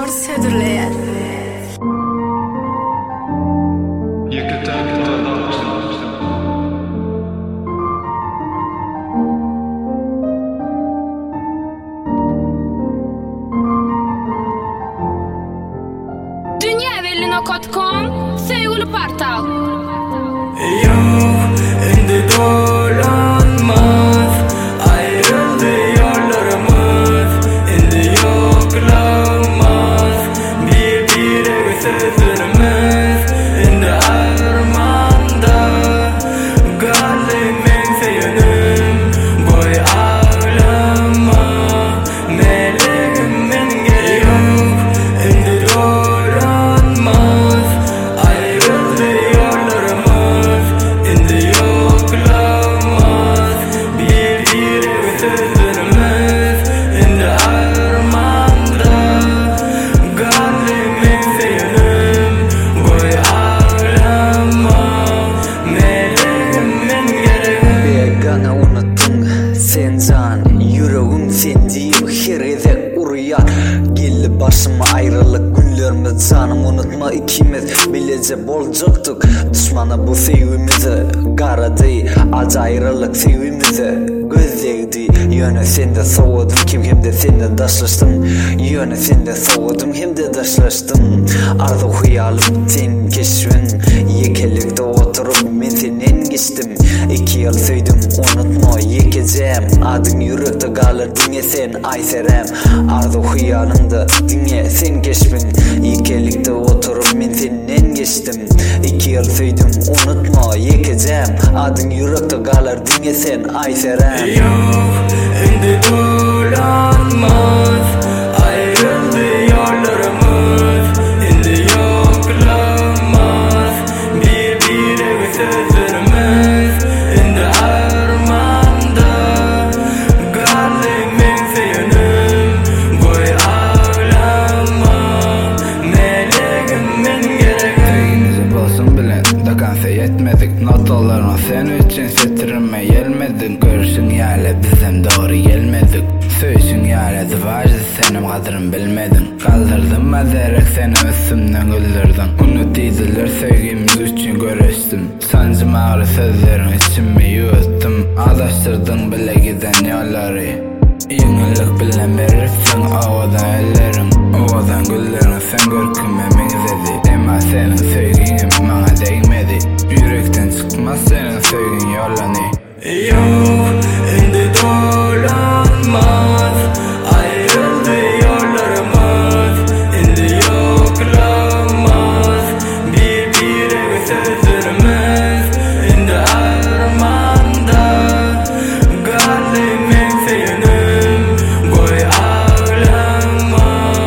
Serdar Södürleyen. Dünyavelino.com Sevgili portal. Yok, indi dolanmaz. Ayrıldı yollarımız, indi yoklamaz. Birbirine sözlerimiz, indi armanda. Galimin seyenim, boy ağlama. Meleğimin yok, indi dolanmaz. Ayrıldı yollarımız, indi yoklamaz. Birbirine sözlerimiz, indi armanda. Galimin seyenim, boy ağlama. Meleğimin gereği. Begana unuttun sen can, yüreğim sen deyip her yerde uruyan. Geldi başıma ayrılık günlerimiz, canım unutma ikimiz bilece bolacaktık. Düşmana bu sevgimizi garadı, acı ayrılık sevgimizi gözleydi. Yöne sende soğudum, kim de senden daşlaştım. Yöne sende soğudum, hem de daşlaştım. Arzu huyalım senin keşfin, yekelikte oturup men senden geçtim. 2 yıl söyledim unutma yekeceğim. Adın yürekte kalır dinle sen ayserem. Arzu huyalımda dinle sen keşfin, yekelikte oturup men senden geçtim. 2 yıl söyledim unutma yekeceğim. Adın yürekte kalır dinle sen ayserem. Yok, indi dolanmaz. Ayrıldı yollarımız, indi yoklamaz. Birbirine sözlerimiz, indi armanda. Galimin seyenim, boy ağlama. Meleğimin gereği. Teyinizi bolsun bilen dakansa yetmedik. Notalarına sen üçün setirime gelmedin. Görüşün yale bizim doğru gelmedik. Söysün yale zıvacı senim kadırın bilmedin. Kaldırdım mazerek seni üstümden güldürdün. Unut iziler sevgimiz üçün görüştüm. Sancım ağrı sözlerin içimi yuttum. Adaştırdın bile giden yolları. Yenilik bilen verirsin ovadan ellerin. Ovadan güllerin sen görküme mengzedi. Ema senin sevginin bana değmedi. Yürekten çıkmaz senin sevgin yollanı. Yok, indi dolanmaz. Ayrıldı yollarımız, indi yoklamaz. Birbirine sözlerimiz, indi armanda. Galimin seyenim, boy ağlama.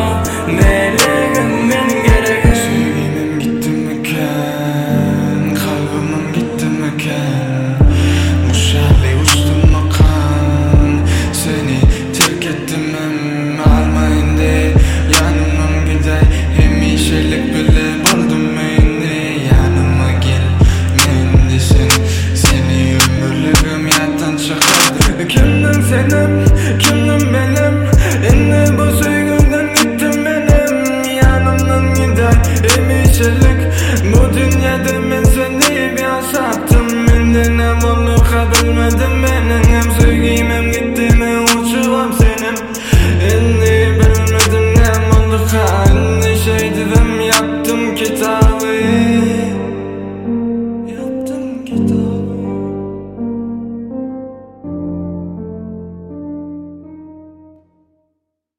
Meleğimin gereği. Sevgimim gitti mekan, kalbimim gitti mekan. Muşalli uçtum makan, seni terk ettim hem almayın de. Yanımam giday, hemişelik bile buldum beni. Yanıma gel, mendesin, seni ömürlüğüm yattan çıkardı. Kimdim senim, kimdim benim, indi bu sevgimden gittim benim. Yanımdan giday, hemişelik, bu dünyada ben seni bir yaşattım. Menden hem onu kabilmedim benim, hem sevgim hem gittim hem uçuvam senin. Indi bilmedim ne oldu ne şey dedim, yaptım kitabı. Yaptım kitabı.